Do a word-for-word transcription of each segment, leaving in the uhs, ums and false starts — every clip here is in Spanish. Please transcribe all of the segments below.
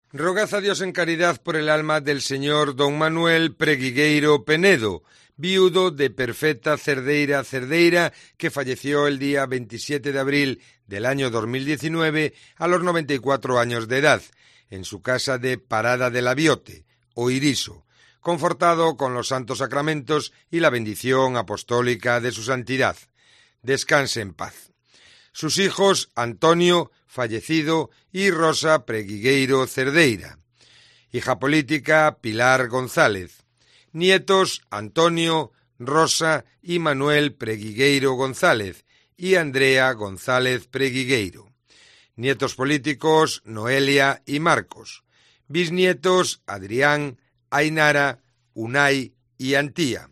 Rogad a Dios en caridad por el alma del señor don Manuel Preguigueiro Penedo, viudo de Perfeta Cerdeira Cerdeira, que falleció el día veintisiete de abril del año dos mil diecinueve a los noventa y cuatro años de edad, en su casa de Parada de la Biote, o Iriso, confortado con los santos sacramentos y la bendición apostólica de su santidad. Descanse en paz. Sus hijos Antonio, fallecido, y Rosa Preguigueiro Cerdeira. Hija política Pilar González. Nietos Antonio, Rosa y Manuel Preguigueiro González y Andrea González Preguigueiro. Nietos políticos Noelia y Marcos. Bisnietos Adrián, Ainara, Unai y Antía.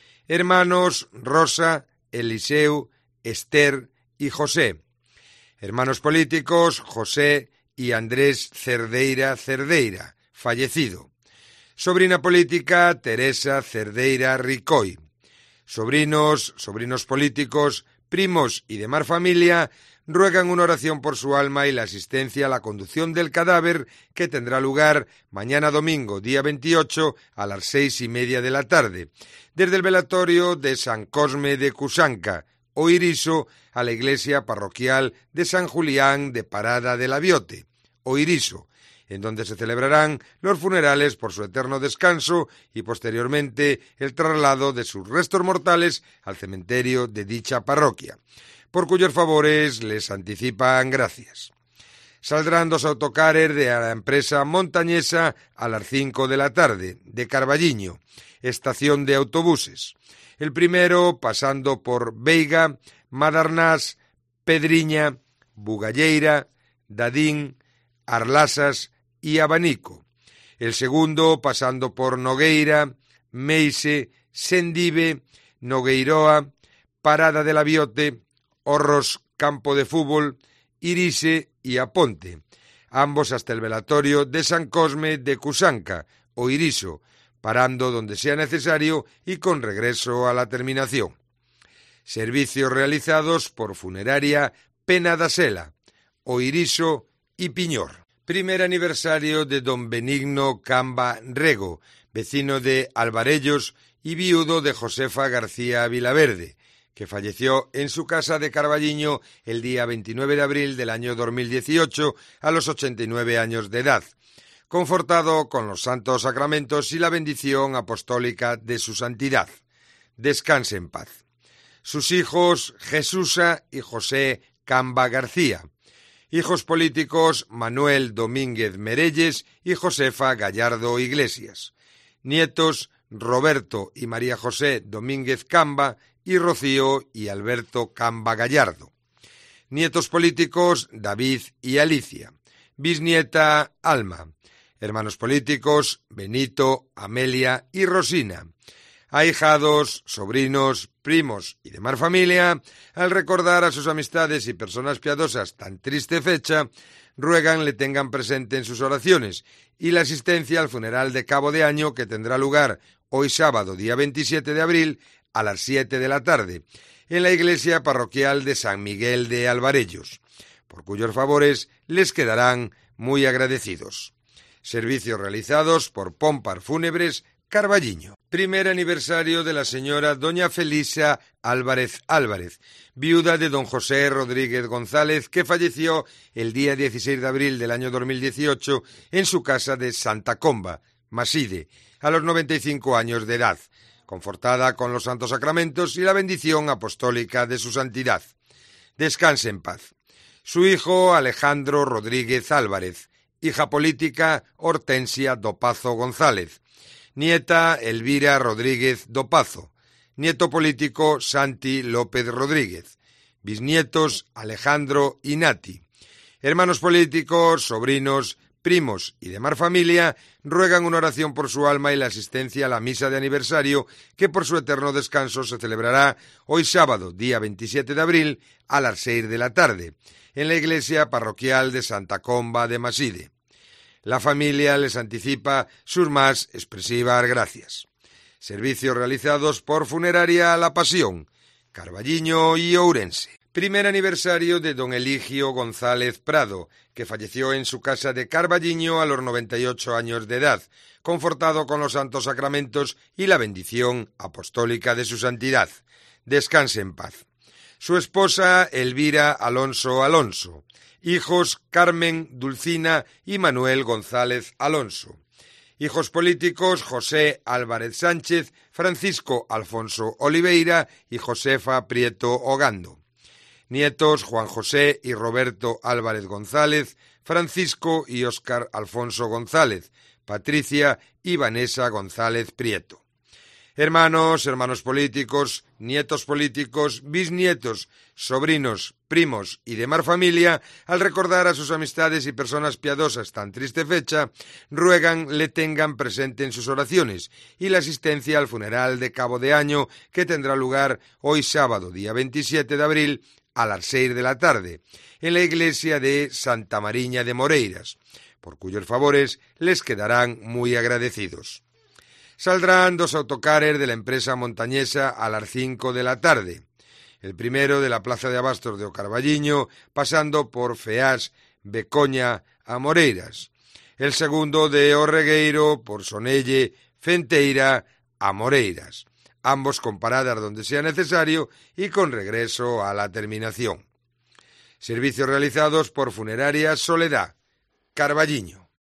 Hermanos Rosa, Eliseu, Esther y José. Hermanos políticos José y Andrés Cerdeira Cerdeira, fallecido. Sobrina política Teresa Cerdeira Ricoy. Sobrinos, sobrinos políticos, primos y demás familia ruegan una oración por su alma y la asistencia a la conducción del cadáver, que tendrá lugar mañana domingo, día veintiocho, a las seis y media de la tarde, desde el velatorio de San Cosme de Cusanca, o Iriso, a la iglesia parroquial de San Julián de Parada de la Biote, o Iriso, en donde se celebrarán los funerales por su eterno descanso y posteriormente el traslado de sus restos mortales al cementerio de dicha parroquia, por cuyos favores les anticipan gracias. Saldrán dos autocares de la empresa montañesa a las cinco de la tarde, de Carballiño, estación de autobuses. El primero pasando por Veiga, Madarnás, Pedriña, Bugalleira, Dadín, Arlasas y Abanico. El segundo pasando por Nogueira, Meise, Sendive, Nogueiroa, Parada de la Biote, Horros, Campo de Fútbol, Irise y Aponte, ambos hasta el velatorio de San Cosme de Cusanca, o Iriso, parando donde sea necesario y con regreso a la terminación. Servicios realizados por Funeraria Pena da Sela, o Iriso y Piñor. Primer aniversario de don Benigno Camba Rego, vecino de Alvarellos y viudo de Josefa García Vilaverde, que falleció en su casa de Carballiño el día veintinueve de abril del año dos mil dieciocho a los ochenta y nueve años de edad, confortado con los santos sacramentos y la bendición apostólica de su santidad. Descanse en paz. Sus hijos Jesusa y José Camba García. Hijos políticos Manuel Domínguez Merelles y Josefa Gallardo Iglesias. Nietos Roberto y María José Domínguez Camba y Rocío y Alberto Camba Gallardo. Nietos políticos David y Alicia. Bisnieta Alma. Hermanos políticos Benito, Amelia y Rosina. Ahijados, sobrinos, primos y demás familia, al recordar a sus amistades y personas piadosas tan triste fecha, ruegan le tengan presente en sus oraciones y la asistencia al funeral de cabo de año, que tendrá lugar hoy sábado, día veintisiete de abril, a las siete de la tarde, en la iglesia parroquial de San Miguel de Alvarellos, por cuyos favores les quedarán muy agradecidos. Servicios realizados por Pompar Fúnebres Carballiño. Primer aniversario de la señora doña Felisa Álvarez Álvarez, viuda de don José Rodríguez González, que falleció el día dieciséis de abril del año dos mil dieciocho en su casa de Santa Comba, Maside, a los noventa y cinco años de edad, confortada con los santos sacramentos y la bendición apostólica de su santidad. Descanse en paz. Su hijo Alejandro Rodríguez Álvarez. Hija política Hortensia Dopazo González. Nieta Elvira Rodríguez Dopazo. Nieto político Santi López Rodríguez. Bisnietos Alejandro y Nati. Hermanos políticos, sobrinos, primos y demás familia ruegan una oración por su alma y la asistencia a la misa de aniversario, que por su eterno descanso se celebrará hoy sábado, día veintisiete de abril, a las seis de la tarde, en la iglesia parroquial de Santa Comba de Maside. La familia les anticipa sus más expresivas gracias. Servicios realizados por Funeraria La Pasión, Carballiño y Ourense. Primer aniversario de don Eligio González Prado, que falleció en su casa de Carballiño a los noventa y ocho años de edad, confortado con los santos sacramentos y la bendición apostólica de su santidad. Descanse en paz. Su esposa Elvira Alonso Alonso. Hijos Carmen, Dulcina y Manuel González Alonso. Hijos políticos José Álvarez Sánchez, Francisco Alfonso Oliveira y Josefa Prieto Ogando. Nietos Juan José y Roberto Álvarez González, Francisco y Óscar Alfonso González, Patricia y Vanessa González Prieto. Hermanos, hermanos políticos, nietos políticos, bisnietos, sobrinos, primos y demás familia, al recordar a sus amistades y personas piadosas tan triste fecha, ruegan le tengan presente en sus oraciones y la asistencia al funeral de cabo de año que tendrá lugar hoy sábado, día veintisiete de abril, a las seis de la tarde, en la iglesia de Santa Mariña de Moreiras, por cuyos favores les quedarán muy agradecidos. Saldrán dos autocares de la empresa montañesa a las cinco de la tarde. El primero de la Plaza de Abastos de O Carballiño, pasando por Feás, Becoña a Moreiras. El segundo de O Regueiro por Sonelle, Fenteira a Moreiras. Ambos con paradas donde sea necesario y con regreso a la terminación. Servicios realizados por Funeraria Soledad, Carballiño.